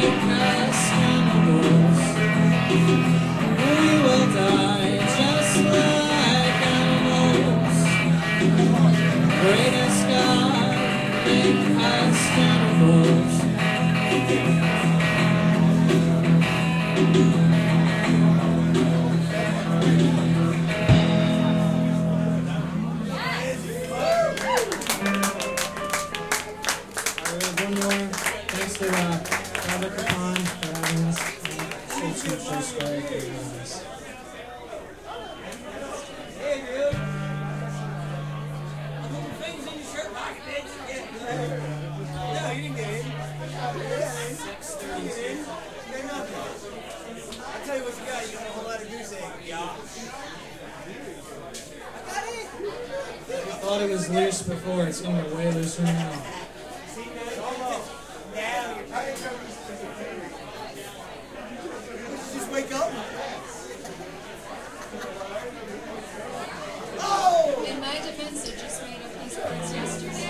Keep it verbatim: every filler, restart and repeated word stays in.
make us cannibals. We will die just like animals. Greatest God, make us cannibals. Thanks to uh, Robert Capon for having us. It's so so great for you guys. Hey, dude. I put the things in your shirt pocket, bitch. Yeah. No, you didn't get in. six thirty-two. You got nothing. I'll tell you what you got. You got a whole lot of goose egg. Yeah. I got it. I thought it was loose before. It's going to be way looser now. Just wake up. Oh! In my defense, I just made up these words yesterday.